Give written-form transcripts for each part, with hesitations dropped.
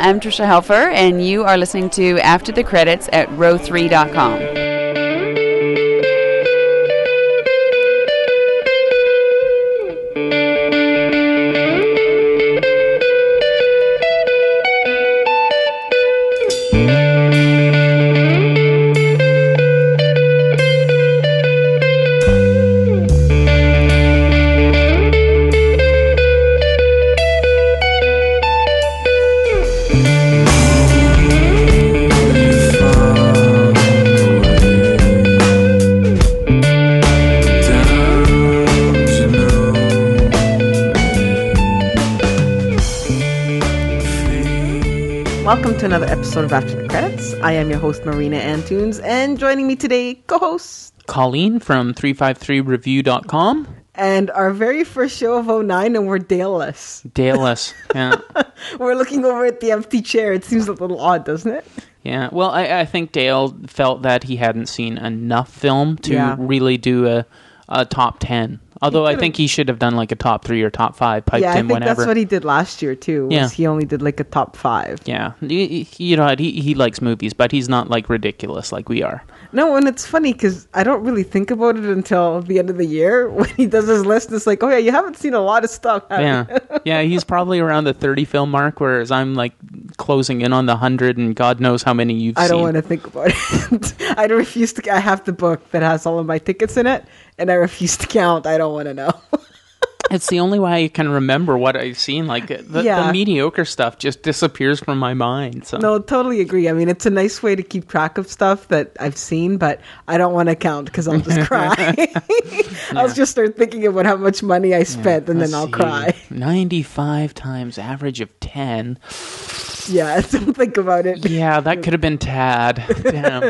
I'm Trisha Helfer, and you are listening to After the Credits at row3.com. Welcome to another episode of After the Credits. I am your host, Marina Antunes, and joining me today, co-host Colleen from 353review.com. And our very first show of 09, and we're Dale-less. Dale-less, yeah. We're looking over at the empty chair. It seems a little odd, doesn't it? Yeah, well, I think Dale felt that he hadn't seen enough film to really do a top 10. Although I think he should have done like a top 3 or top 5, piped in whenever. That's what he did last year too. He only did like a top 5. Yeah, you know, he likes movies, but he's not like ridiculous like we are. No, and it's funny because I don't really think about it until the end of the year when he does his list. It's like, oh yeah, you haven't seen a lot of stuff. Yeah, he's probably around the 30 film mark, whereas I'm like closing in on the 100, and God knows how many you've seen. I don't want to think about it. I refuse to. I have the book that has all of my tickets in it, and I refuse to count. I don't want to know. It's the only way I can remember what I've seen. Like the mediocre stuff just disappears from my mind. So. No, totally agree. I mean, it's a nice way to keep track of stuff that I've seen, but I don't want to count because I'll just cry. I'll just start thinking about how much money I spent, and then I'll cry. 95 times average of 10. Yeah, don't think about it. Yeah, that could have been Tad. Damn.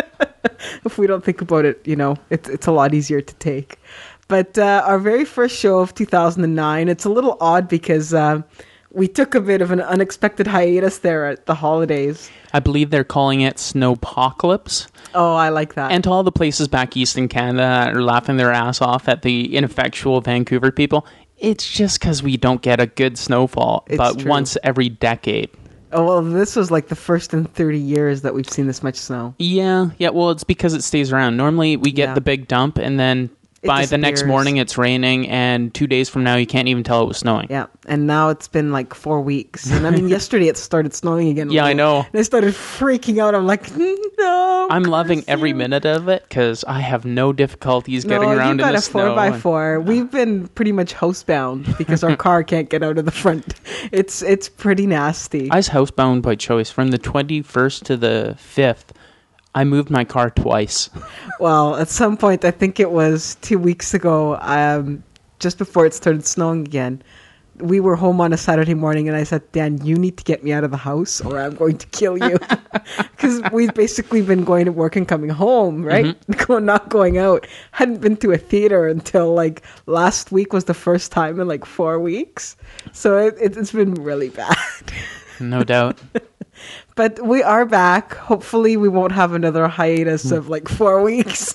If we don't think about it, you know, it's a lot easier to take. But our very first show of 2009, it's a little odd because we took a bit of an unexpected hiatus there at the holidays. I believe they're calling it Snowpocalypse. Oh, I like that. And to all the places back east in Canada that are laughing their ass off at the ineffectual Vancouver people, it's just because we don't get a good snowfall once every decade. Oh, well, this was like the first in 30 years that we've seen this much snow. Yeah, well, it's because it stays around. Normally, we get the big dump, and then by the next morning, it's raining, and 2 days from now, you can't even tell it was snowing. Yeah, and now it's been like 4 weeks. And I mean, yesterday it started snowing again. Yeah, I know. And I started freaking out. I'm like, no. I'm loving every minute of it because I have no difficulties getting around in the snow. You got a 4x4. We've been pretty much housebound because our car can't get out of the front. It's pretty nasty. I was housebound by choice from the 21st to the 5th. I moved my car twice. Well, at some point, I think it was 2 weeks ago, just before it started snowing again, we were home on a Saturday morning, and I said, Dan, you need to get me out of the house or I'm going to kill you. Because we've basically been going to work and coming home, right? Mm-hmm. Not going out. Hadn't been to a theater until like last week was the first time in like 4 weeks. So it's been really bad. No doubt. But we are back. Hopefully we won't have another hiatus of like 4 weeks.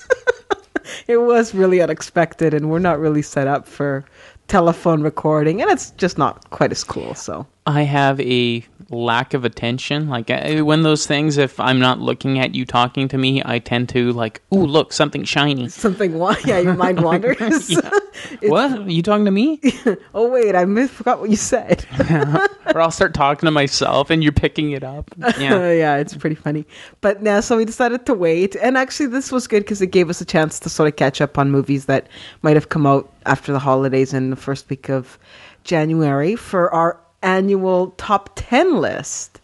It was really unexpected, and we're not really set up for telephone recording, and it's just not quite as cool. So I have a lack of attention. Like when those things, if I'm not looking at you talking to me, I tend to like, ooh, look, something shiny. Yeah, your mind wanders. What? Are you talking to me? Oh, wait, I forgot what you said. Or I'll start talking to myself and you're picking it up. Yeah, yeah, it's pretty funny. But now, so we decided to wait. And actually, this was good because it gave us a chance to sort of catch up on movies that might have come out after the holidays in the first week of January for our annual top 10 list.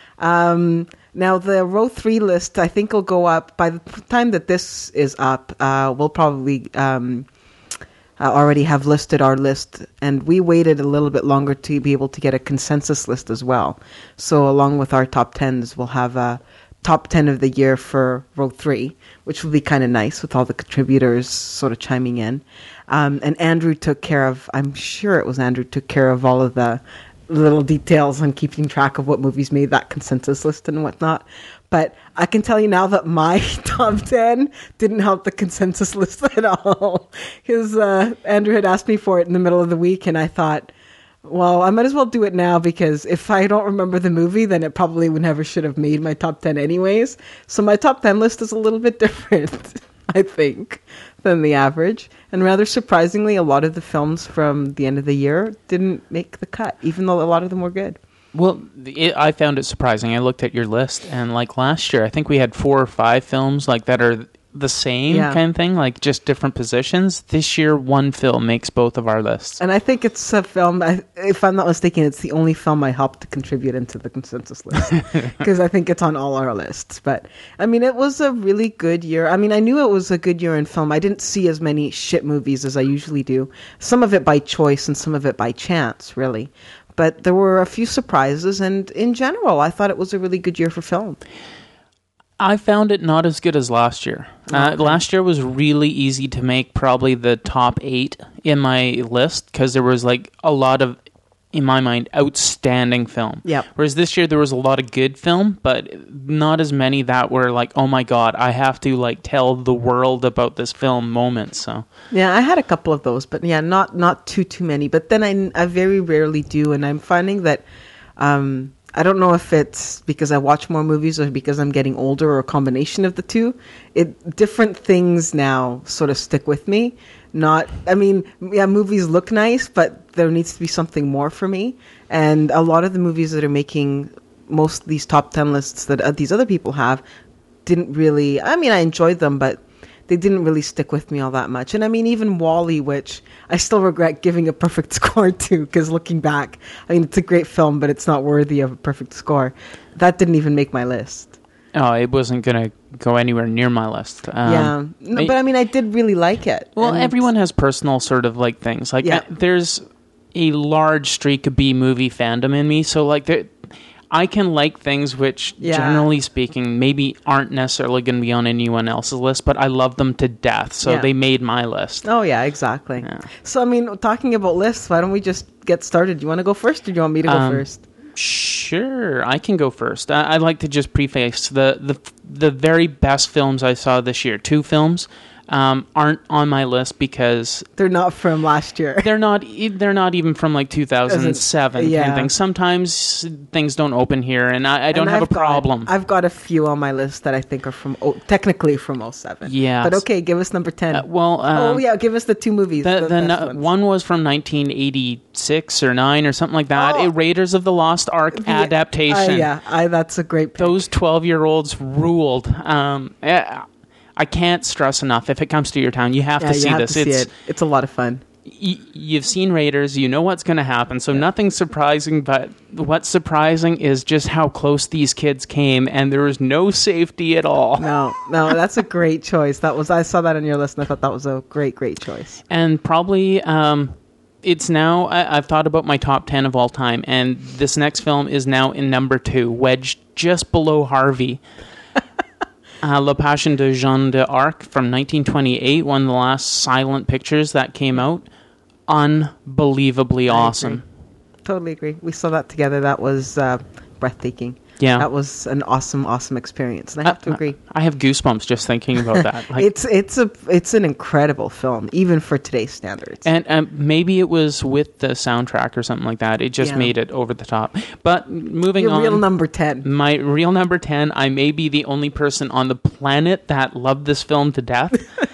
Now, the row 3 list, I think, will go up by the time that this is up. We'll probably already have listed our list, and we waited a little bit longer to be able to get a consensus list as well. So along with our top 10s, we'll have a top 10 of the year for row 3, which will be kind of nice with all the contributors sort of chiming in. And Andrew took care of, I'm sure it was Andrew took care of all of the little details on keeping track of what movies made that consensus list and whatnot. But I can tell you now that my top 10 didn't help the consensus list at all. Because Andrew had asked me for it in the middle of the week, and I thought, Well, I might as well do it now because if I don't remember the movie, then it probably never should have made my top 10 anyways. So my top 10 list is a little bit different, I think, than the average. And rather surprisingly, a lot of the films from the end of the year didn't make the cut, even though a lot of them were good. Well, I found it surprising. I looked at your list, and like last year, I think we had 4 or 5 films like that are the same kind of thing, like just different positions. This year, one film makes both of our lists. And I think it's a film, if I'm not mistaken, it's the only film I helped to contribute into the consensus list. Because I think it's on all our lists. But, I mean, it was a really good year. I mean, I knew it was a good year in film. I didn't see as many shit movies as I usually do. Some of it by choice and some of it by chance, really. But there were a few surprises. And in general, I thought it was a really good year for film. I found it not as good as last year. Okay. Last year was really easy to make probably the top 8 in my list because there was like a lot of, in my mind, outstanding film. Yep. Whereas this year there was a lot of good film, but not as many that were like, oh my God, I have to like tell the world about this film moments. So yeah, I had a couple of those, but yeah, not too many. But then I very rarely do, and I'm finding that I don't know if it's because I watch more movies or because I'm getting older or a combination of the two. Different things now sort of stick with me. Movies look nice, but there needs to be something more for me. And a lot of the movies that are making most of these top 10 lists that these other people have didn't really, I enjoyed them, but they didn't really stick with me all that much. And I mean, even WALL-E, which I still regret giving a perfect score to, because looking back, it's a great film, but it's not worthy of a perfect score. That didn't even make my list. Oh, it wasn't going to go anywhere near my list. But I did really like it. Well, everyone has personal sort of like things. Like there's a large streak of B-movie fandom in me, so like I can like things which, generally speaking, maybe aren't necessarily going to be on anyone else's list, but I love them to death, so they made my list. Oh, yeah, exactly. Yeah. So, talking about lists, why don't we just get started? Do you want to go first, or do you want me to go first? Sure, I can go first. I'd like to just preface the very best films I saw this year. 2 films. Aren't on my list because they're not from last year. They're not even from like 2007 kind of thing. Sometimes things don't open here, and I don't have a problem. I've got a few on my list that I think are technically from 07. Yeah, but okay, give us number 10. Give us the 2 movies. One was from 1986 or 9 or something like that. A Raiders of the Lost Ark adaptation. That's a great pick. Those 12-year-olds ruled. I can't stress enough, if it comes to your town, you have to see this. It's a lot of fun. You've seen Raiders, you know what's going to happen, so nothing's surprising, but what's surprising is just how close these kids came, and there was no safety at all. No, that's a great choice. I saw that on your list, and I thought that was a great choice. And probably, it's now, I've thought about my top 10 of all time, and this next film is now in number 2, wedged just below Harvey. La Passion de Jeanne d'Arc from 1928, one of the last silent pictures that came out. Unbelievably awesome. Totally agree. We saw that together. That was breathtaking. Yeah. That was an awesome experience. And I have to agree. I have goosebumps just thinking about that. Like, it's an incredible film, even for today's standards. And maybe it was with the soundtrack or something like that. It just made it over the top. But moving on. Your real number 10. My real number 10. I may be the only person on the planet that loved this film to death.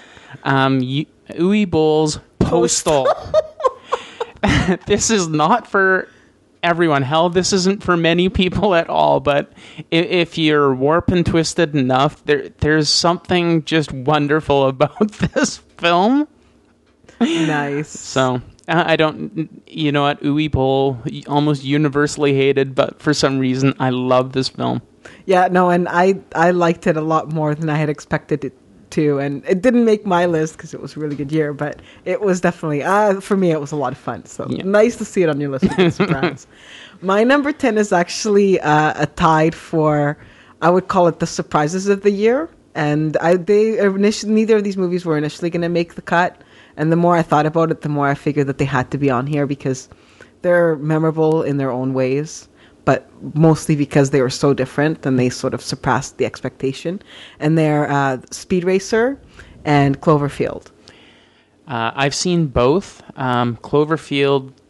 Uwe Boll's Postal. This is not for everyone. Hell, this isn't for many people at all, but if you're warped and twisted enough, there's something just wonderful about this film. Nice. So, I don't, you know what, Uwe Boll, almost universally hated, but for some reason, I love this film. Yeah, no, and I liked it a lot more than I had expected it to, and it didn't make my list because it was a really good year, but it was definitely, for me, it was a lot of fun. So nice to see it on your list. Surprise. My number 10 is actually a tied for, I would call it the surprises of the year. And neither of these movies were initially going to make the cut. And the more I thought about it, the more I figured that they had to be on here because they're memorable in their own ways, but mostly because they were so different and they sort of surpassed the expectation. And they're Speed Racer and Cloverfield. I've seen both. Cloverfield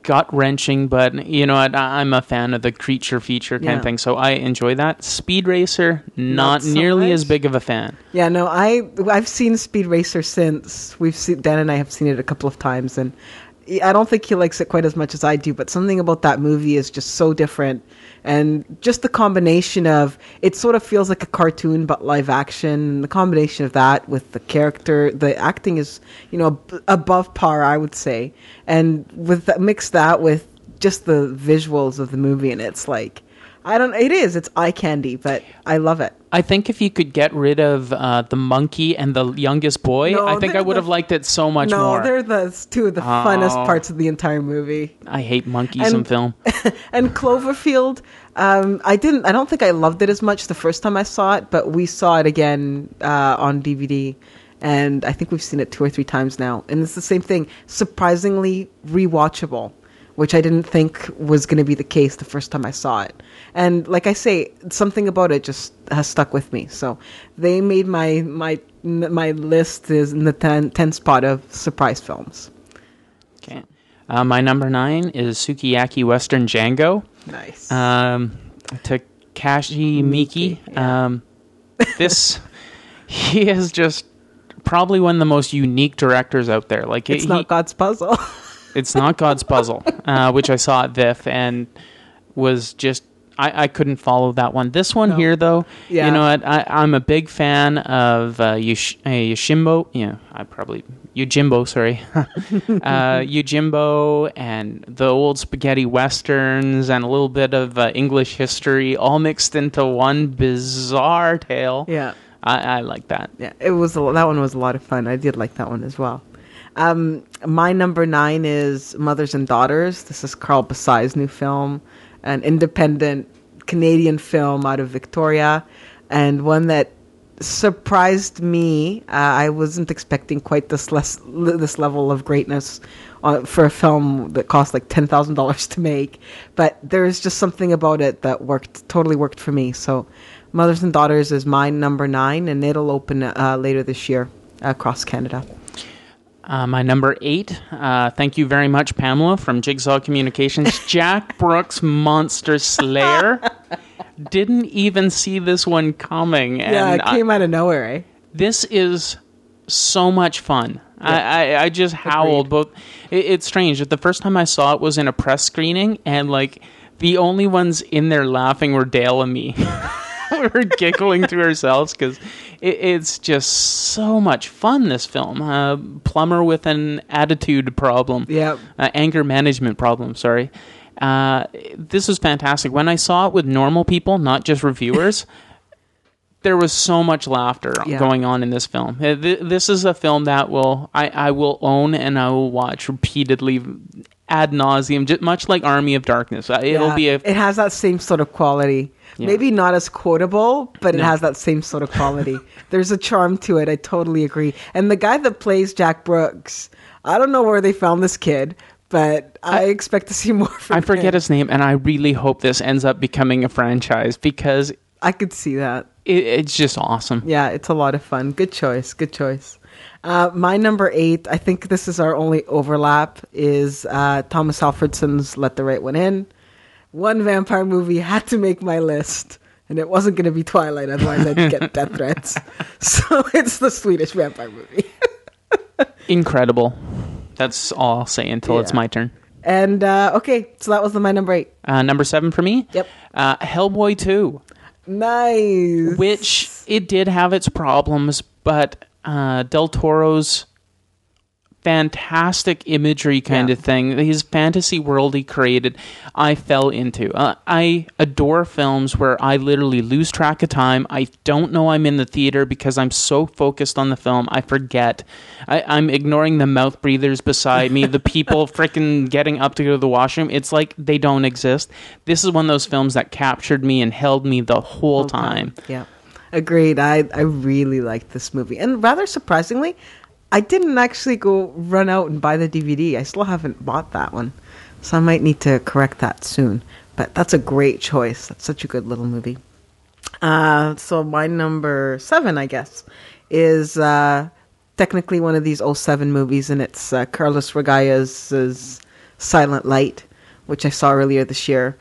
gut-wrenching, but you know what? I'm a fan of the creature feature kind of thing, so I enjoy that. Speed Racer, not so nearly much. as big of a fan. Yeah, no, I've seen Speed Racer since Dan and I have seen it a couple of times, and I don't think he likes it quite as much as I do, but something about that movie is just so different. And just the combination of, it sort of feels like a cartoon, but live action. The combination of that with the character, the acting is, above par, I would say. And mix that with just the visuals of the movie, and it's like, it's eye candy, but I love it. I think if you could get rid of the monkey and the youngest boy, I think I would have liked it so much more. No, they're the two of the funnest parts of the entire movie. I hate monkeys in film. And Cloverfield, I don't think I loved it as much the first time I saw it, but we saw it again on DVD, and I think we've seen it 2 or 3 times now. And it's the same thing, surprisingly rewatchable, which I didn't think was going to be the case the first time I saw it. And like I say, something about it just has stuck with me. So they made my list is in the 10 spot of surprise films. Okay. My number 9 is Sukiyaki Western Django. Nice. Takashi Miike. Yeah. He is just probably one of the most unique directors out there. Like it's not God's Puzzle. It's not God's Puzzle, which I saw at VIFF and was just, I couldn't follow that one. This one here, though, you know what? I'm a big fan of Yojimbo. Yeah, Yojimbo, sorry. Yojimbo and the old spaghetti westerns and a little bit of English history all mixed into one bizarre tale. Yeah. I like that. Yeah, that one was a lot of fun. I did like that one as well. My number 9 is Mothers and Daughters. This is Carl Bassai's new film, an independent Canadian film out of Victoria, and one that surprised me. I wasn't expecting quite this level of greatness for a film that cost like $10,000 to make, but there's just something about it that totally worked for me. So Mothers and Daughters is my number 9, and it'll open later this year across Canada. My number 8, thank you very much, Pamela, from Jigsaw Communications. Jack Brooks' Monster Slayer. Didn't even see this one coming. Yeah, it came out of nowhere, eh? This is so much fun. Yeah. I just howled. But it's strange. The first time I saw it was in a press screening, and like the only ones in there laughing were Dale and me. We were giggling to ourselves because it's just so much fun, this film. Plumber with an attitude problem. Yeah. Anger management problem, sorry. This is fantastic. When I saw it with normal people, not just reviewers, there was so much laughter going on in this film. This is a film that I will own and I will watch repeatedly ad nauseum, much like Army of Darkness. It has that same sort of quality. Yeah. Maybe not as quotable, but it has that same sort of quality. There's a charm to it. I totally agree. And the guy that plays Jack Brooks, I don't know where they found this kid, but I expect to see more from him. I forget his name, and I really hope this ends up becoming a franchise because I could see that. It's just awesome. Yeah, it's a lot of fun. Good choice. My number 8, I think this is our only overlap, is Thomas Alfredson's Let the Right One In. One vampire movie had to make my list, and it wasn't going to be Twilight, otherwise I'd get death threats. So it's the Swedish vampire movie. Incredible. That's all I'll say until it's my turn. And, okay, so that was my number 8. Number 7 for me? Yep. Hellboy 2. Nice. Which, it did have its problems, but Del Toro's fantastic imagery kind of thing, his fantasy world he created, I fell into. I adore films where I literally lose track of time. I don't know I'm in the theater because I'm so focused on the film, I forget. I'm ignoring the mouth breathers beside me, the people freaking getting up to go to the washroom. It's like they don't exist. This is one of those films that captured me and held me the whole time. Yeah, agreed. I really liked this movie. And rather surprisingly, I didn't actually go run out and buy the DVD. I still haven't bought that one. So I might need to correct that soon. But that's a great choice. That's such a good little movie. So my number 7, I guess, is technically one of these 07 movies. And it's Carlos Ragalla's Silent Light, which I saw earlier this year.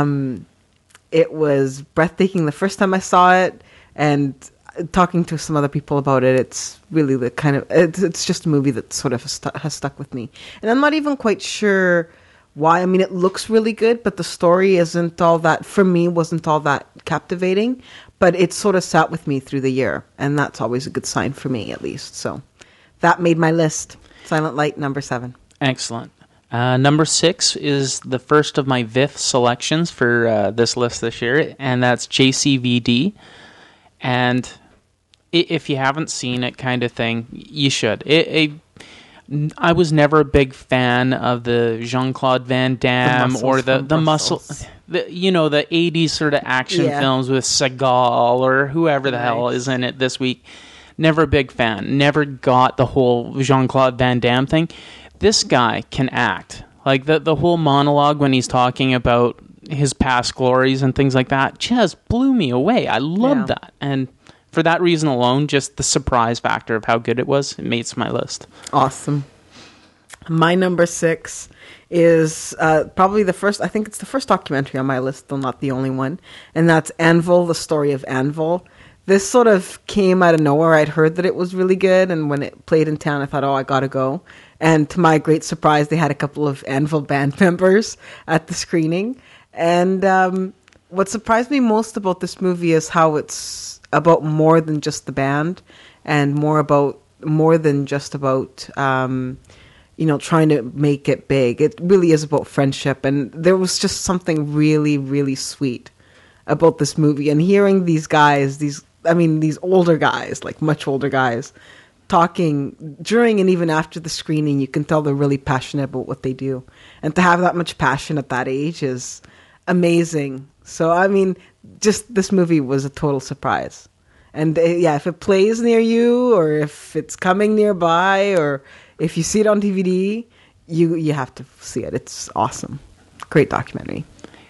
It was breathtaking the first time I saw it, and talking to some other people about it, it's really the kind of it's just a movie that sort of has stuck with me. And I'm not even quite sure why. I mean, it looks really good, but the story isn't all that, for me, wasn't all that captivating. But it sort of sat with me through the year, and that's always a good sign for me, at least. So that made my list. Silent Light, number 7. Excellent. Number 6 is the first of my VIF selections for this list this year, and that's JCVD. And if you haven't seen it, kind of thing, you should. I was never a big fan of the Jean-Claude Van Damme or the muscle, the 80s sort of action films with Seagal or whoever the hell is in it this week. Never a big fan. Never got the whole Jean-Claude Van Damme thing. This guy can act. Like the whole monologue when he's talking about his past glories and things like that just blew me away. I loved that. And for that reason alone, just the surprise factor of how good it was, it made my list. Awesome. My number 6 is probably the first, I think it's the first documentary on my list, though not the only one. And that's Anvil, the story of Anvil. This sort of came out of nowhere. I'd heard that it was really good, and when it played in town, I thought, I gotta go. And to my great surprise, they had a couple of Anvil band members at the screening. And what surprised me most about this movie is how it's about more than just the band, and more than just about trying to make it big. It really is about friendship, and there was just something really, really sweet about this movie. And hearing these guys, these older guys, like much older guys, talking during and even after the screening, you can tell they're really passionate about what they do. And to have that much passion at that age is amazing. So, I mean, just this movie was a total surprise. And if it plays near you, or if it's coming nearby, or if you see it on DVD, you have to see it. It's awesome. Great documentary.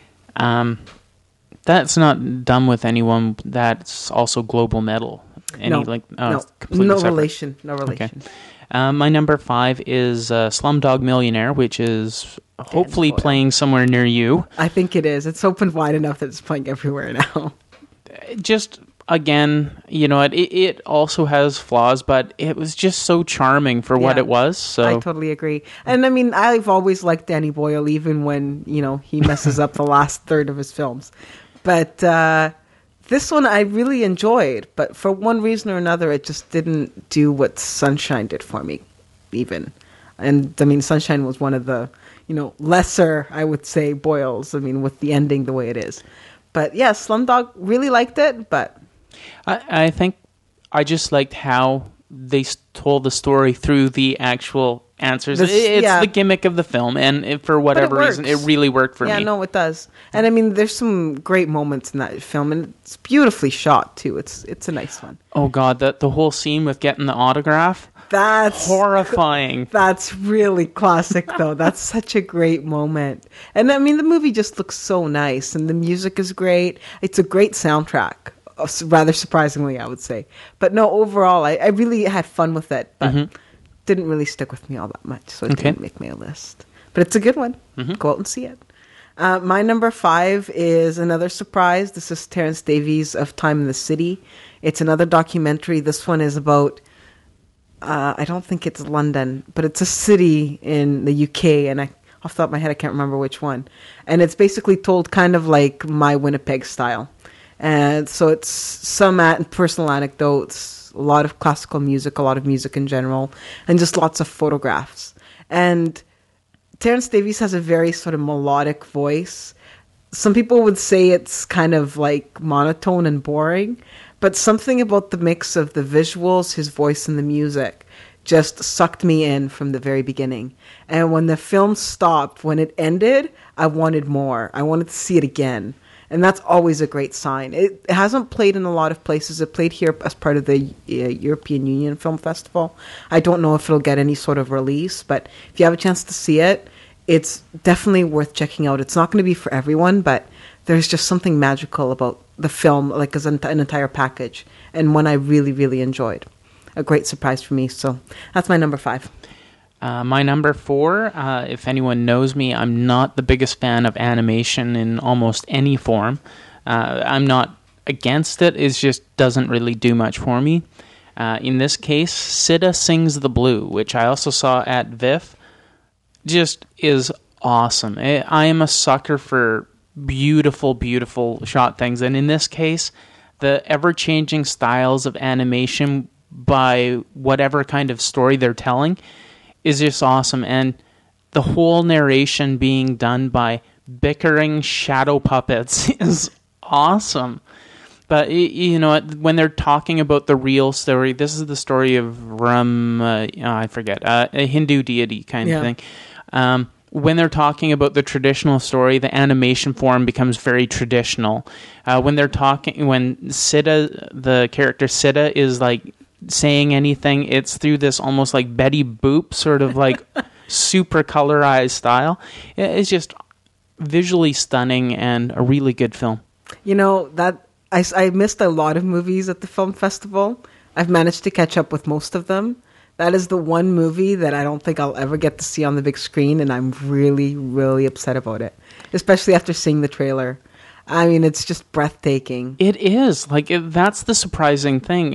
That's not done with anyone that's also Global Metal. No relation. Okay. My number 5 is Slumdog Millionaire, which is hopefully playing somewhere near you. I think it is. It's opened wide enough that it's playing everywhere now. Just, again, it also has flaws, but it was just so charming for what it was. So I totally agree. And I mean, I've always liked Danny Boyle, even when, he messes up the last third of his films. But this one I really enjoyed, but for one reason or another, it just didn't do what Sunshine did for me, even. And, I mean, Sunshine was one of the, lesser, I would say, Boyles, with the ending the way it is. But, yeah, Slumdog, really liked it, but... I think I just liked how they told the story through the actual answers. It's the gimmick of the film, and for whatever reason, it really worked for me. Yeah, no, it does. And I mean, there's some great moments in that film, and it's beautifully shot too. It's a nice one. Oh God, the whole scene with getting the autograph. That's horrifying. That's really classic, though. That's such a great moment. And I mean, the movie just looks so nice, and the music is great. It's a great soundtrack. Rather surprisingly, I would say. But no, overall, I really had fun with it, but didn't really stick with me all that much, so it didn't make my list. But it's a good one. Go out and see it. My number 5 is another surprise. This is Terence Davies of Time in the City. It's another documentary. This one is about, I don't think it's London, but it's a city in the UK, and off the top of my head, I can't remember which one. And it's basically told kind of like My Winnipeg style. And so it's some personal anecdotes, a lot of classical music, a lot of music in general, and just lots of photographs. And Terence Davies has a very sort of melodic voice. Some people would say it's kind of like monotone and boring, but something about the mix of the visuals, his voice, and the music just sucked me in from the very beginning. And when the film stopped, when it ended, I wanted more. I wanted to see it again. And that's always a great sign. It hasn't played in a lot of places. It played here as part of the European Union Film Festival. I don't know if it'll get any sort of release, but if you have a chance to see it, it's definitely worth checking out. It's not going to be for everyone, but there's just something magical about the film, like as an entire package, and one I really, really enjoyed. A great surprise for me. So that's my number 5. My number 4, if anyone knows me, I'm not the biggest fan of animation in almost any form. I'm not against it, it just doesn't really do much for me. In this case, Sita Sings the Blue, which I also saw at VIFF, just is awesome. I am a sucker for beautiful, beautiful shot things, and in this case, the ever-changing styles of animation by whatever kind of story they're telling is just awesome, and the whole narration being done by bickering shadow puppets is awesome. But, you know, when they're talking about the real story, this is the story of I forget, a Hindu deity kind of thing. When they're talking about the traditional story, the animation form becomes very traditional. When Sita, the character Sita, is like saying anything, it's through this almost like Betty Boop sort of like super colorized style. It's just visually stunning and a really good film. You know, that I missed a lot of movies at the film festival. I've managed to catch up with most of them. That is the one movie that I don't think I'll ever get to see on the big screen, and I'm really, really upset about it, especially after seeing the trailer. I mean, it's just breathtaking. It is. That's the surprising thing.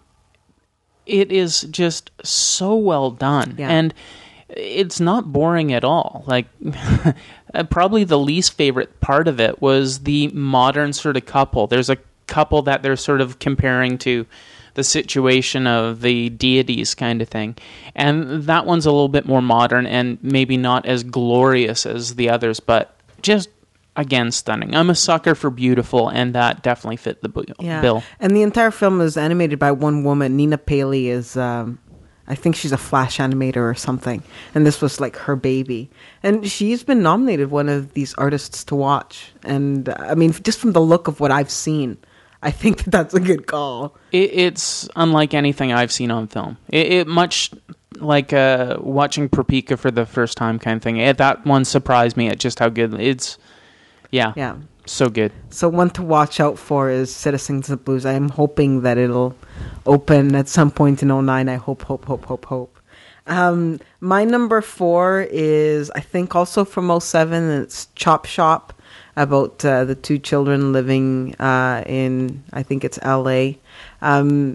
It is just so well done. Yeah. And it's not boring at all. Probably the least favorite part of it was the modern sort of couple. There's a couple that they're sort of comparing to the situation of the deities kind of thing. And that one's a little bit more modern and maybe not as glorious as the others, but just, again, stunning. I'm a sucker for beautiful, and that definitely fit the bill. And the entire film is animated by one woman. Nina Paley is... I think she's a Flash animator or something. And this was like her baby. And she's been nominated one of these artists to watch. And I mean, just from the look of what I've seen, I think that's a good call. It's unlike anything I've seen on film. It much like watching Propika for the first time kind of thing. That one surprised me at just how good it's. Yeah. So good. So one to watch out for is Sita Sings the Blues. I am hoping that it'll open at some point in 2009. I hope. My number 4 is, I think, also from 2007. And it's Chop Shop, about the two children living in, I think it's L.A. The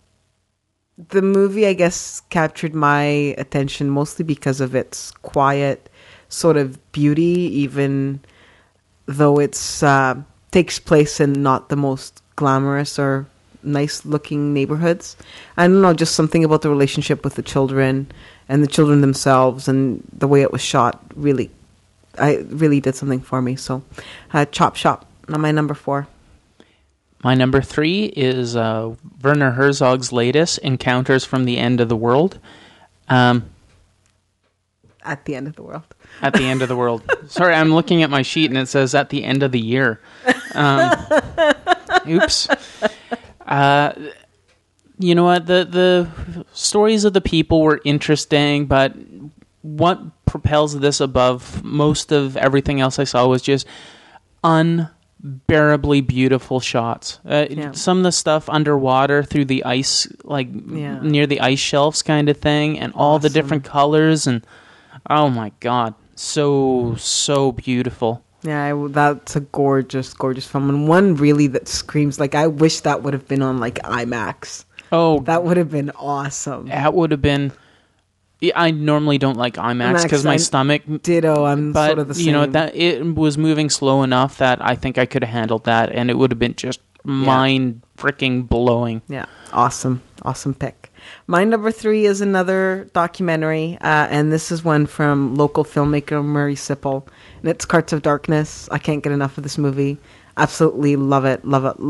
movie, I guess, captured my attention mostly because of its quiet sort of beauty, even though it's takes place in not the most glamorous or nice-looking neighborhoods. I don't know, just something about the relationship with the children and the children themselves and the way it was shot really did something for me. So, Chop Shop, my number 4. My number 3 is Werner Herzog's latest, Encounters from the End of the World. At the end of the world. At the end of the world. Sorry, I'm looking at my sheet and it says at the end of the year. Oops. You know what? The stories of the people were interesting, but what propels this above most of everything else I saw was just unbearably beautiful shots. Some of the stuff underwater through the ice, near the ice shelves kind of thing, and all the different colors, and oh my God. So beautiful. Yeah, that's a gorgeous film. And one really that screams, I wish that would have been on, IMAX. Oh. That would have been awesome. That would have been... I normally don't like IMAX because my stomach... Ditto, I'm sort of the same. But, that it was moving slow enough that I think I could have handled that, and it would have been just mind-freaking blowing. Yeah, awesome pick. My number 3 is another documentary, and this is one from local filmmaker Murray Sipple, and it's Carts of Darkness. I can't get enough of this movie. Absolutely love it.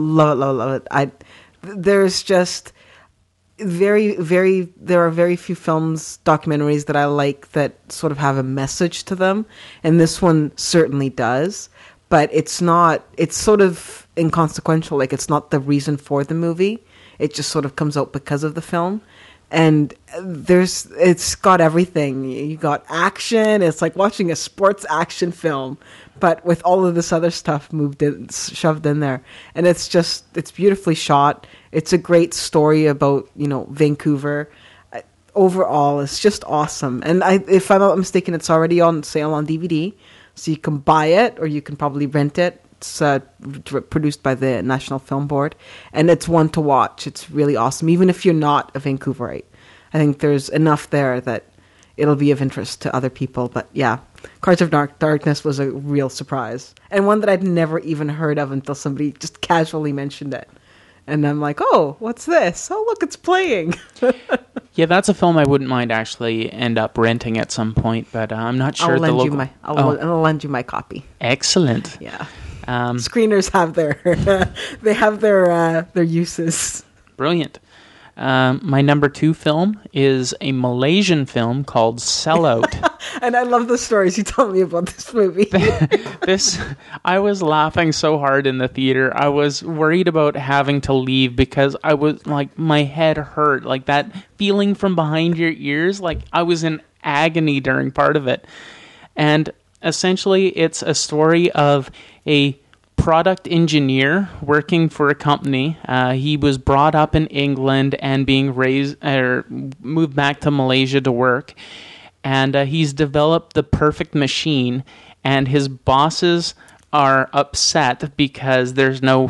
There's just there are very few documentaries that I like that sort of have a message to them, and this one certainly does, but it's sort of inconsequential. It's not the reason for the movie. It just sort of comes out because of the film. And it's got everything. You got action. It's like watching a sports action film, but with all of this other stuff shoved in there. And it's beautifully shot. It's a great story about, Vancouver. overall, it's just awesome. And if I'm not mistaken, it's already on sale on DVD, so you can buy it or you can probably rent it. It's produced by the National Film Board, and it's one to watch. It's really awesome, even if you're not a Vancouverite. I think there's enough there that it'll be of interest to other people. But yeah, Cards of Darkness was a real surprise, and one that I'd never even heard of until somebody just casually mentioned it. And I'm like, oh, what's this? Oh, look, it's playing. Yeah, that's a film I wouldn't mind actually end up renting at some point, but I'm not sure. I'll lend you my copy. Excellent. Yeah. Screeners have their uses. Brilliant. My number 2 film is a Malaysian film called Sellout. And I love the stories you told me about this movie. I was laughing so hard in the theater. I was worried about having to leave because I was like, my head hurt. Like that feeling from behind your ears. Like I was in agony during part of it. And essentially it's a story of a product engineer working for a company. He was brought up in England and being moved back to Malaysia to work. And he's developed the perfect machine, and his bosses are upset because there's no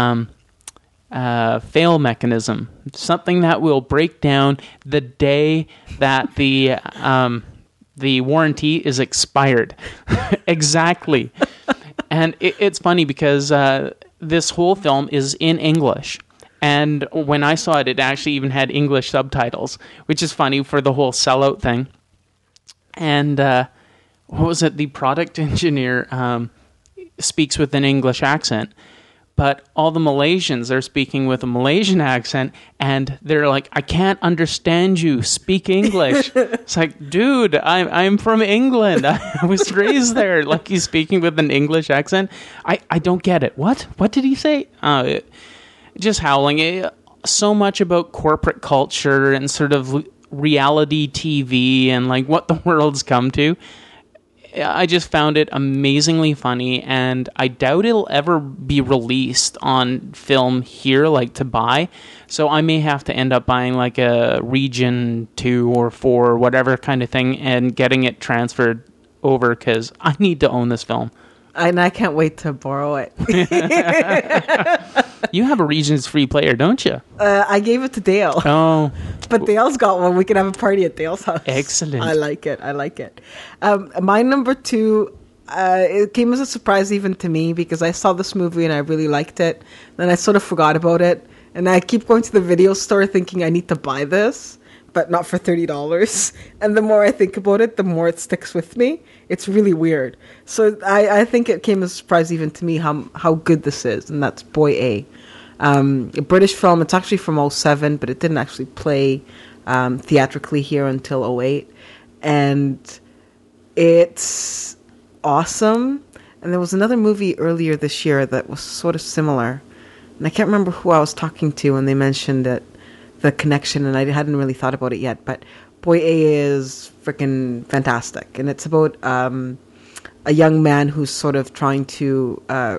fail mechanism, something that will break down the day that the warranty is expired. Exactly. And it's funny because this whole film is in English. And when I saw it, it actually even had English subtitles, which is funny for the whole sellout thing. And what was it? The product engineer speaks with an English accent. But all the Malaysians are speaking with a Malaysian accent, and they're like, I can't understand you. Speak English. It's like, dude, I'm from England. I was raised there. Like, he's speaking with an English accent. I don't get it. What? What did he say? Just howling. So much about corporate culture and sort of reality TV and like what the world's come to. I just found it amazingly funny, and I doubt it'll ever be released on film here, like to buy. So I may have to end up buying like a Region 2 or 4 or whatever kind of thing and getting it transferred over because I need to own this film. And I can't wait to borrow it. You have a Regions free player, don't you? I gave it to Dale. Oh. But Dale's got one. We can have a party at Dale's house. Excellent. I like it. My number 2, it came as a surprise even to me because I saw this movie and I really liked it. Then I sort of forgot about it. And I keep going to the video store thinking I need to buy this, but not for $30. And the more I think about it, the more it sticks with me. It's really weird. So I think it came as a surprise even to me how good this is, and that's Boy A. A British film. It's actually from 2007, but it didn't actually play theatrically here until 2008. And it's awesome. And there was another movie earlier this year that was sort of similar. And I can't remember who I was talking to when they mentioned it, the connection, and I hadn't really thought about it yet. But Boy A is freaking fantastic. And it's about a young man who's sort of trying to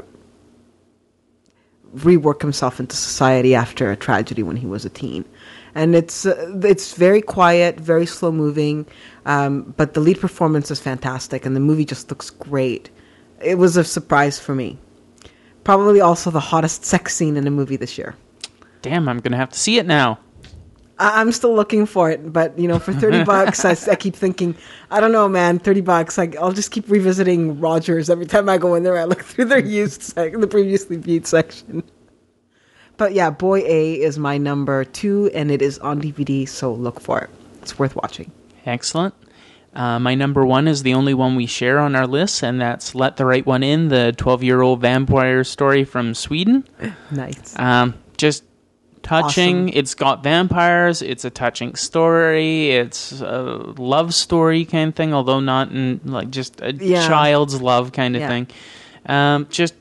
rework himself into society after a tragedy when he was a teen. And it's very quiet, very slow moving, but the lead performance is fantastic, and the movie just looks great. It was a surprise for me. Probably also the hottest sex scene in a movie this year. Damn, I'm gonna have to see it now. I'm still looking for it, but for $30, I keep thinking, I don't know, man, $30. I'll just keep revisiting Rogers every time I go in there. I look through their the previously viewed section. But yeah, Boy A is my number 2, and it is on DVD, so look for it. It's worth watching. Excellent. My number 1 is the only one we share on our list, and that's Let the Right One In, the 12-year-old vampire story from Sweden. Nice. Just touching. Awesome. It's got vampires. It's a touching story. It's a love story kind of thing, although not in like just a child's love kind of thing. Just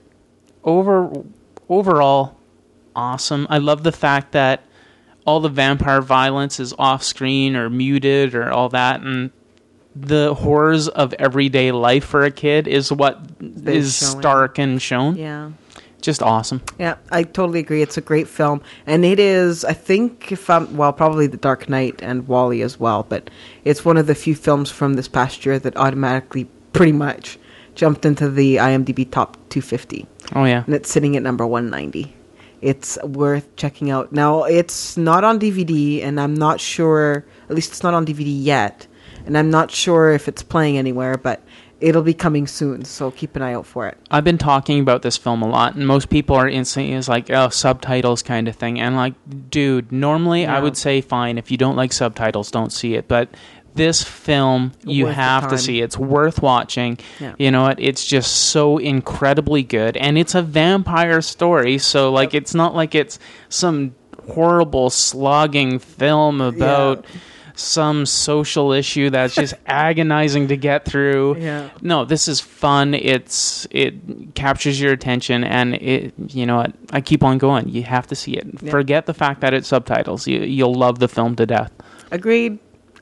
overall awesome. I love the fact that all the vampire violence is off screen or muted or all that, and the horrors of everyday life for a kid is what is stark and shown. Yeah. just awesome. Yeah, I totally agree. It's a great film. And it is, I think, probably The Dark Knight and WALL-E as well, but it's one of the few films from this past year that automatically pretty much jumped into the IMDb top 250. Oh, yeah. And it's sitting at number 190. It's worth checking out. Now, it's not on DVD, and I'm not sure, at least it's not on DVD yet, and I'm not sure if it's playing anywhere, but it'll be coming soon, so keep an eye out for it. I've been talking about this film a lot, and most people are instantly is like, oh, subtitles kind of thing. And like, dude, normally I would say fine, if you don't like subtitles, don't see it. But this film, you have to see. It's worth watching. Yeah. You know what? It's just so incredibly good. And it's a vampire story, so like it's not like it's some horrible slogging film about some social issue that's just agonizing to get through. Yeah. No, this is fun. It captures your attention, and you know what? I keep on going. You have to see it. Yeah. Forget the fact that it's subtitles. You'll love the film to death. Agreed.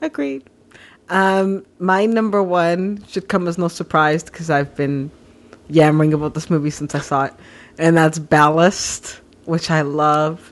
My number one should come as no surprise because I've been yammering about this movie since I saw it, and that's Ballast, which I loved.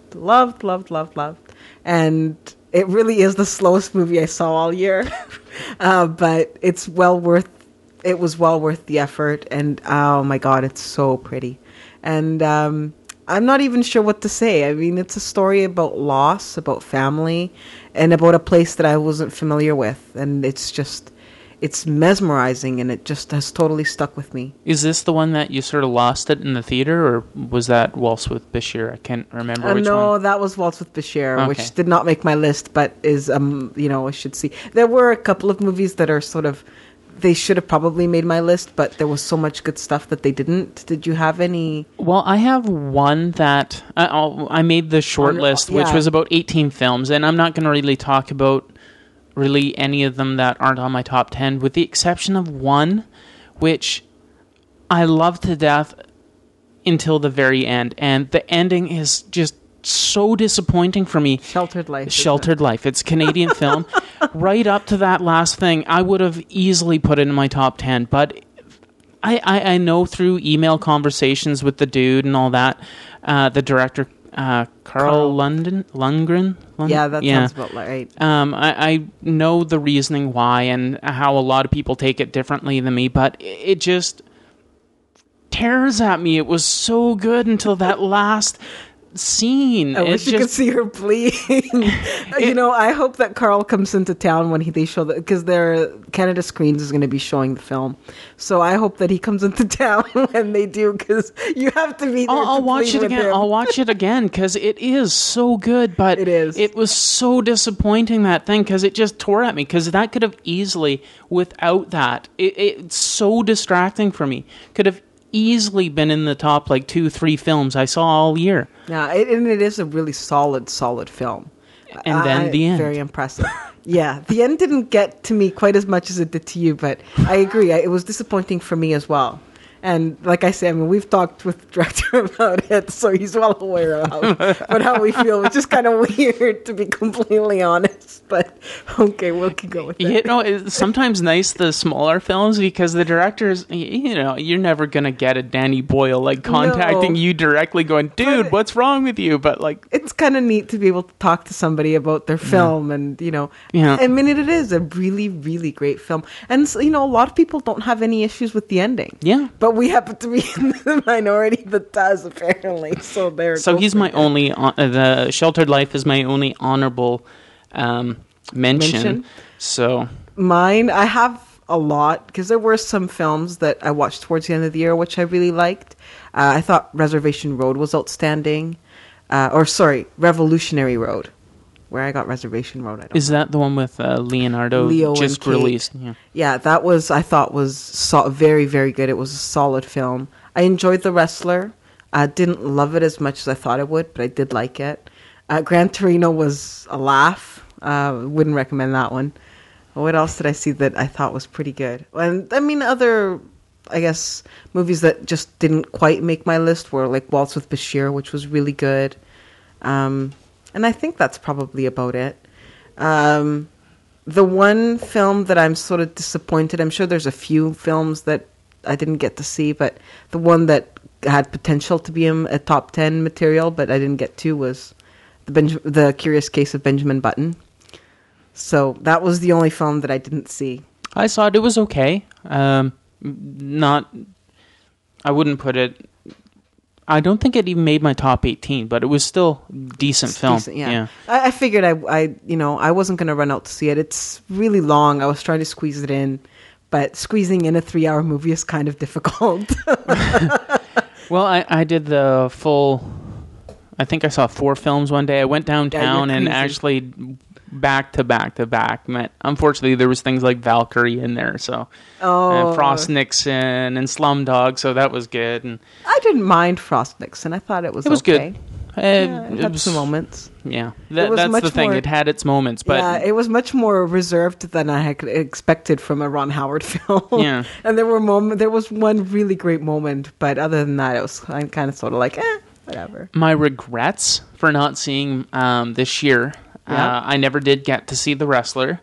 And it really is the slowest movie I saw all year, but it was well worth the effort. And oh my God, it's so pretty. And I'm not even sure what to say. I mean, it's a story about loss, about family, and about a place that I wasn't familiar with. And it's mesmerizing, and it just has totally stuck with me. Is this the one that you sort of lost it in the theater, or was that Waltz with Bashir? I can't remember which one. No, that was Waltz with Bashir, which did not make my list, but is, I should see. There were a couple of movies that are sort of, they should have probably made my list, but there was so much good stuff that they didn't. Did you have any? Well, I have one that I made the short list, which was about 18 films, and I'm not going to really talk about really any of them that aren't on my top 10, with the exception of one, which I love to death until the very end. And the ending is just so disappointing for me. Sheltered Life. Sheltered Life. It's a Canadian film. Right up to that last thing, I would have easily put it in my top 10, but I know through email conversations with the dude and all that, the director, Carl Lundgren? Yeah, that sounds about right. I know the reasoning why and how a lot of people take it differently than me, but it just tears at me. It was so good until that last scene. I wish you could see her bleeding. I hope that Carl comes into town when they show that, because Canada Screens is going to be showing the film. So I hope that he comes into town when they do, because you have to be there. I'll watch it again. I'll watch it again because it is so good. But it is. It was so disappointing, that thing, because it just tore at me. Because that could have easily, without that, it's so distracting for me. Could have easily been in the top 2-3 films I saw all year. Yeah, and it is a really solid film. And then the end. Very impressive. Yeah, the end didn't get to me quite as much as it did to you, but I agree. It was disappointing for me as well. And like I said, we've talked with the director about it, so he's well aware of how we feel, which is kind of weird, to be completely honest. But okay, we'll keep going with it. It's sometimes nice, the smaller films, because the directors, you're never going to get a Danny Boyle contacting you directly going, dude, what's wrong with you? But it's kind of neat to be able to talk to somebody about their film, and I mean, it is a really, really great film. And a lot of people don't have any issues with the ending. Yeah. But we happen to be in the minority that does, apparently. So he's my only. The Sheltered Life is my only honorable mention. So mine, I have a lot, because there were some films that I watched towards the end of the year which I really liked. I thought Reservation Road was outstanding. Revolutionary Road. Where I got Reservation Road, I don't know. Is that the one with Leonardo just released? Yeah, that I thought was very, very good. It was a solid film. I enjoyed The Wrestler. I didn't love it as much as I thought I would, but I did like it. Gran Torino was a laugh. Wouldn't recommend that one. What else did I see that I thought was pretty good? And I mean, other, I guess, movies that just didn't quite make my list were Waltz with Bashir, which was really good. And I think that's probably about it. The one film that I'm sort of disappointed, I'm sure there's a few films that I didn't get to see, but the one that had potential to be a top 10 material, but I didn't get to, was the Curious Case of Benjamin Button. So that was the only film that I didn't see. I saw it. It was okay. Not. I wouldn't put it. I don't think it even made my top 18, but it was still decent film. Decent, yeah. I figured I wasn't going to run out to see it. It's really long. I was trying to squeeze it in, but squeezing in a 3-hour movie is kind of difficult. Well, I did the full. I think I saw 4 films one day. I went downtown and actually back to back to back. Unfortunately, there was things like Valkyrie in there, so and Frost Nixon and Slumdog, so that was good. And I didn't mind Frost Nixon. I thought it was okay. Good. It had some moments. Yeah, that's the thing. It had its moments, but yeah, it was much more reserved than I had expected from a Ron Howard film. Yeah, and there was one really great moment, but other than that, it was kind of sort of like, whatever. My regrets for not seeing this year. Yeah. I never did get to see The Wrestler.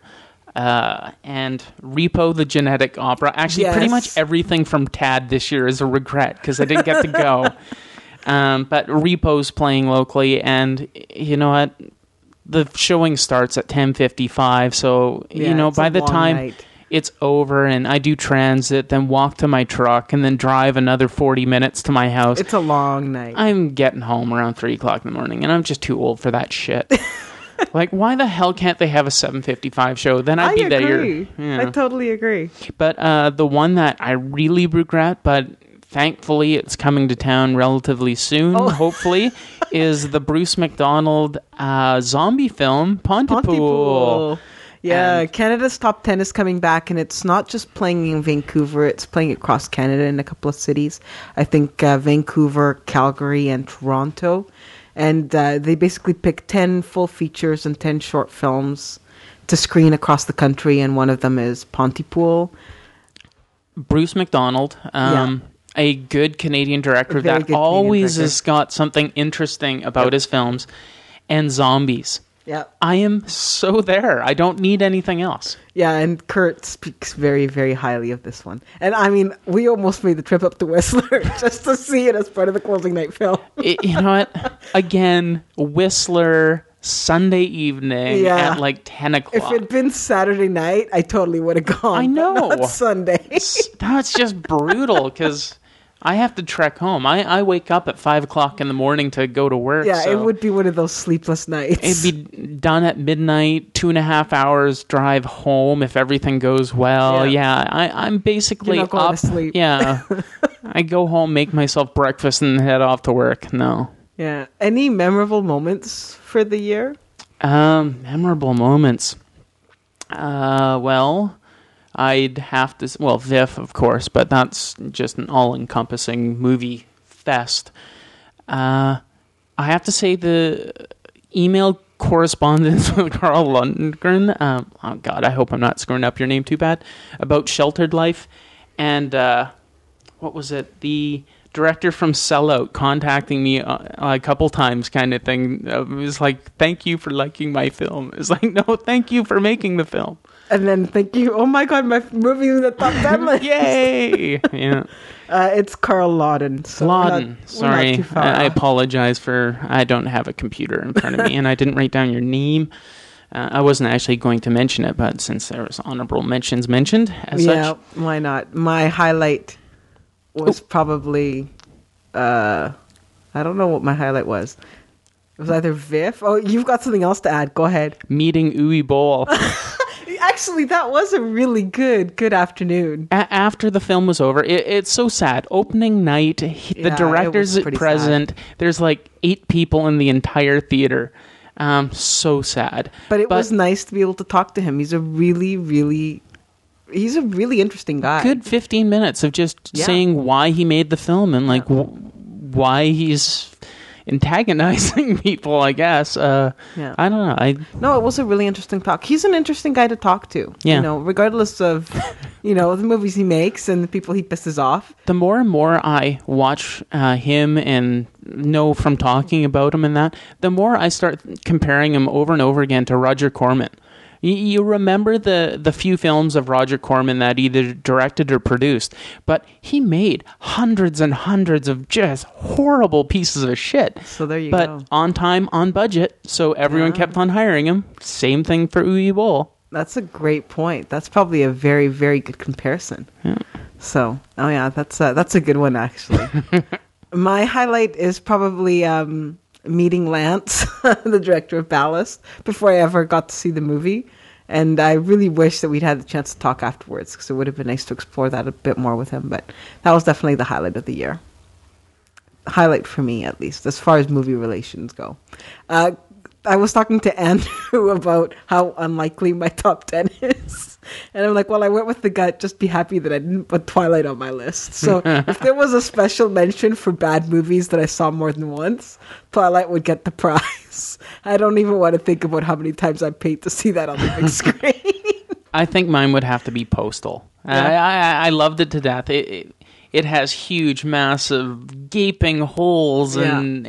And Repo the Genetic Opera. Actually, pretty much everything from Tad this year is a regret because I didn't get to go. But Repo's playing locally, and you know what? The showing starts at 10:55, so by the time it's over and I do transit, then walk to my truck, and then drive another 40 minutes to my house. It's a long night. I'm getting home around 3 o'clock in the morning, and I'm just too old for that shit. Like, why the hell can't they have a 7:55 show? Then I'd be there. Yeah. I totally agree. But the one that I really regret, but thankfully it's coming to town relatively soon, hopefully, is the Bruce McDonald zombie film, Pontypool. Yeah, Canada's Top 10 is coming back, and it's not just playing in Vancouver, it's playing across Canada in a couple of cities. I think Vancouver, Calgary, and Toronto. And they basically pick 10 full features and 10 short films to screen across the country, and one of them is Pontypool. Bruce McDonald, a good Canadian director that always has got something interesting about his films, and zombies. Yeah, I am so there. I don't need anything else. Yeah, and Kurt speaks very, very highly of this one. And I mean, we almost made the trip up to Whistler just to see it as part of the closing night film. You know what? Again, Whistler, Sunday evening at like 10 o'clock. If it had been Saturday night, I totally would have gone. I know. But not Sunday. That's just brutal because I have to trek home. I wake up at 5 o'clock in the morning to go to work. Yeah, so it would be one of those sleepless nights. It'd be done at midnight, 2.5 hours drive home if everything goes well. Yeah, I'm basically You're not going up. to sleep. Yeah, I go home, make myself breakfast, and head off to work. No. Yeah. Any memorable moments for the year? Memorable moments. Well, I'd have to... Well, VIFF, of course, but that's just an all-encompassing movie fest. I have to say the email correspondence with Carl Lundgren, oh God, I hope I'm not screwing up your name too bad, about Sheltered Life, and what was it? The director from Sellout contacting me a couple times kind of thing. It was like, thank you for liking my film. It's like, no, thank you for making the film. And then thank you. Oh my God, my movie is in the top 10 list. Yay! Yeah. It's Carl Lauden. So Lauden. Sorry. I apologize for... I don't have a computer in front of me, and I didn't write down your name. I wasn't actually going to mention it, but since there was honorable mentions mentioned as such... Yeah, why not? My highlight was probably... I don't know what my highlight was. It was either VIFF... Oh, you've got something else to add. Go ahead. Meeting Uwe Boll. Actually, that was a really good afternoon. After the film was over, it's so sad. Opening night, the director's present. Sad. There's like 8 people in the entire theater. So sad. But it was nice to be able to talk to him. He's a really interesting guy. Good 15 minutes of just saying why he made the film and like why he's antagonizing people, I guess. I don't know. No, it was a really interesting talk. He's an interesting guy to talk to. Yeah. You know, regardless of, the movies he makes and the people he pisses off. The more and more I watch him and know from talking about him and that, the more I start comparing him over and over again to Roger Corman. You remember the few films of Roger Corman that either directed or produced, but he made hundreds and hundreds of just horrible pieces of shit. So there you but go. On time, on budget, so everyone kept on hiring him. Same thing for Uwe Boll. That's a great point. That's probably a very, very good comparison. Yeah. So, that's a good one, actually. My highlight is probably meeting Lance, the director of Ballast, before I ever got to see the movie. And I really wish that we'd had the chance to talk afterwards, because it would have been nice to explore that a bit more with him. But that was definitely the highlight of the year. Highlight for me, at least, as far as movie relations go. I was talking to Andrew about how unlikely my top 10 is. And I'm like, well, I went with the gut. Just be happy that I didn't put Twilight on my list. So if there was a special mention for bad movies that I saw more than once, Twilight would get the prize. I don't even want to think about how many times I paid to see that on the big screen. I think mine would have to be Postal. Yeah. I loved it to death. It has huge, massive, gaping holes, and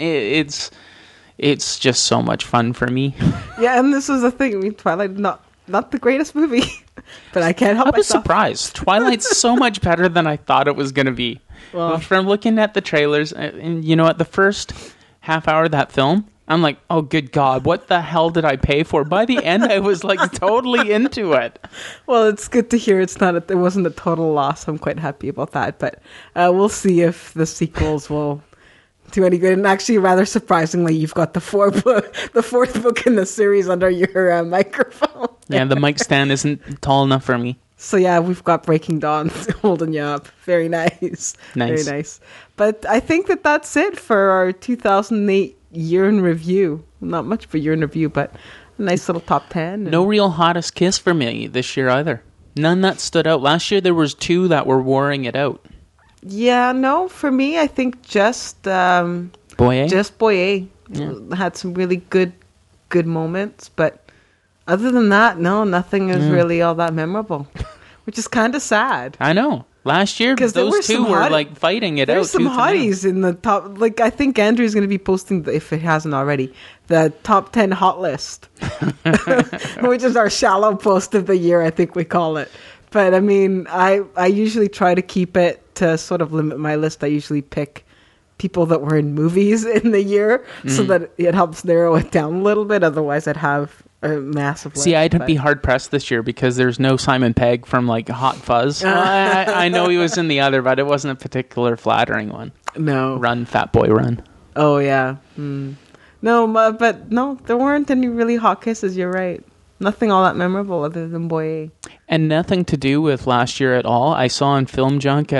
it's just so much fun for me. Yeah, and this is the thing. I mean, Twilight, not the greatest movie, but I can't help I was myself. surprised. Twilight's so much better than I thought it was going to be. Well, From looking at the trailers, and you know, at the first half hour of that film, I'm like, oh, good God, what the hell did I pay for? By the end, I was like totally into it. well, it's good to hear it wasn't a total loss. I'm quite happy about that. But we'll see if the sequels will do any good. And actually, rather surprisingly, you've got the fourth book in the series under your microphone. Yeah, the mic stand isn't tall enough for me. So yeah, we've got Breaking Dawn holding you up. Very nice. Nice. Very nice. But I think that's it for our 2008 year in review. Not much of a year in review, but a nice little top 10. No real hottest kiss for me this year either. None that stood out. Last year there was 2 that were warring it out. Yeah, no, for me, I think just Boyer? Boyer had some really good moments, but other than that, no, nothing is really all that memorable, which is kind of sad. I know. Last year, those 2 were like fighting it out. There's some hotties in the top. Like, I think Andrew's going to be posting, if it hasn't already, the top 10 hot list, which is our shallow post of the year, I think we call it. But I mean, I usually try to keep it to sort of limit my list. I usually pick people that were in movies in the year so that it helps narrow it down a little bit. Otherwise, I'd have a massive list. See, I'd be hard pressed this year because there's no Simon Pegg from like Hot Fuzz. I know he was in the other, but it wasn't a particular flattering one. No. Run, Fat Boy, Run. Oh, yeah. No, but no, there weren't any really hot kisses. You're right. Nothing all that memorable other than Boyer. And nothing to do with last year at all. I saw on Film Junk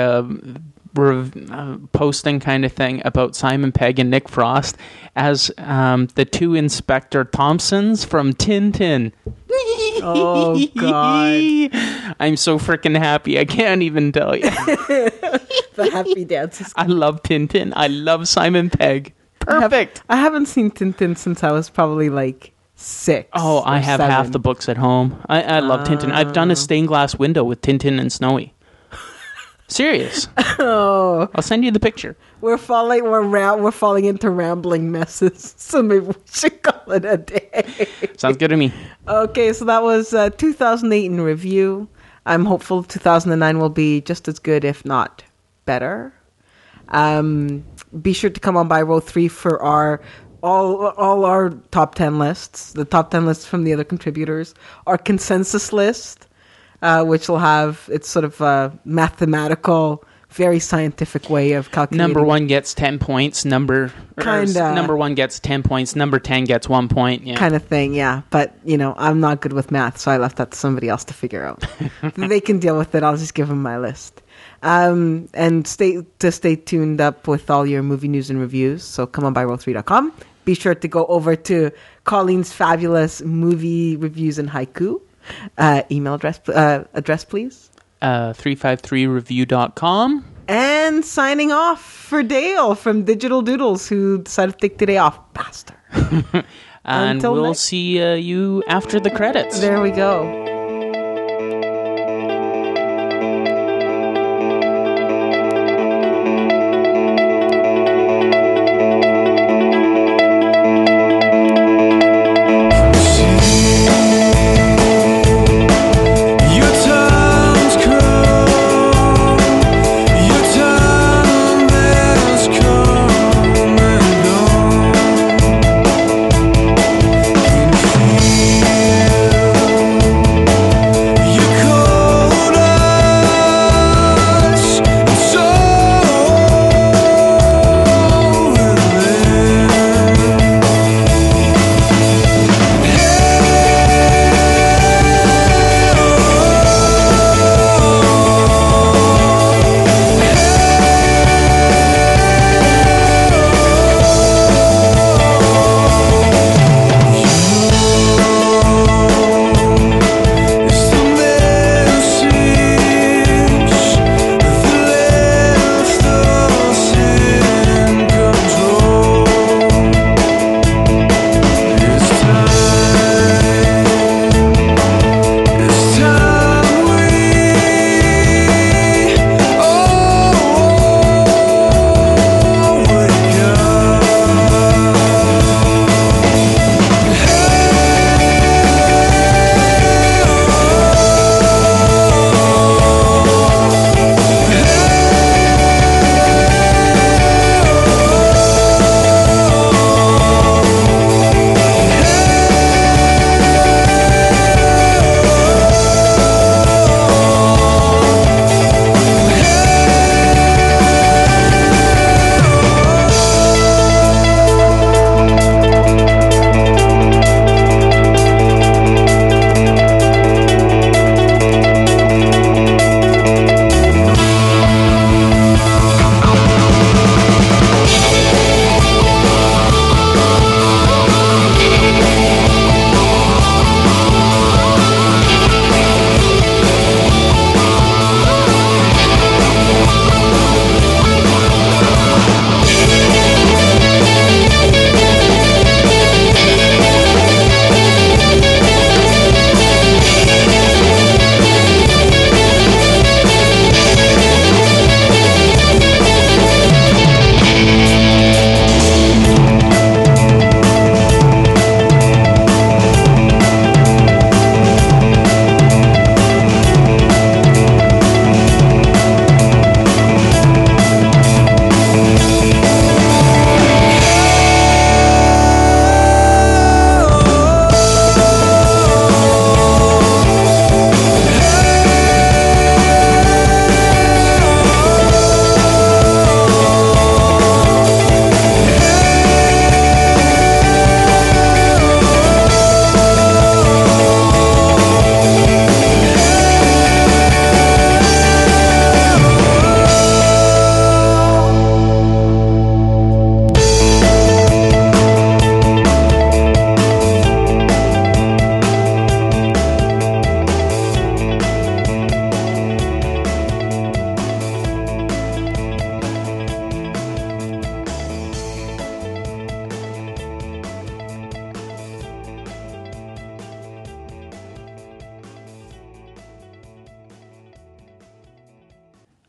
posting kind of thing about Simon Pegg and Nick Frost as the 2 Inspector Thompsons from Tintin. Oh, God. I'm so freaking happy. I can't even tell you. The happy dances. I love Tintin. I love Simon Pegg. Perfect. I haven't seen Tintin since I was probably like 6. Oh, I have 7. half the books at home. I love Tintin. I've done a stained glass window with Tintin and Snowy. Serious. Oh, I'll send you the picture. we're falling into rambling messes. So maybe we should call it a day. Sounds good to me. Okay, so that was 2008 in review. I'm hopeful 2009 will be just as good, if not better. Be sure to come on by Row 3 for all our top 10 lists, the top 10 lists from the other contributors, our consensus list, which will have, it's sort of a mathematical, very scientific way of calculating. Number 1 gets 10 points. Number 1 gets 10 points. Number 10 gets 1 point. Yeah. Kind of thing, yeah. But, I'm not good with math, so I left that to somebody else to figure out. They can deal with it. I'll just give them my list. And stay tuned up with all your movie news and reviews. So come on by row3.com. Be sure to go over to Colleen's fabulous movie reviews and haiku. Email address, please. 353review.com. And signing off for Dale from Digital Doodles, who decided to take today off. Bastard. And Until we'll next- see you after the credits. There we go.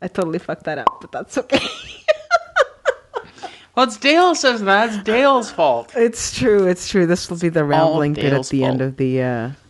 I totally fucked that up, but that's okay. Well, it's Dale says that. It's Dale's fault. It's true. It's true. This will be the rambling bit at Dale's the end fault. of the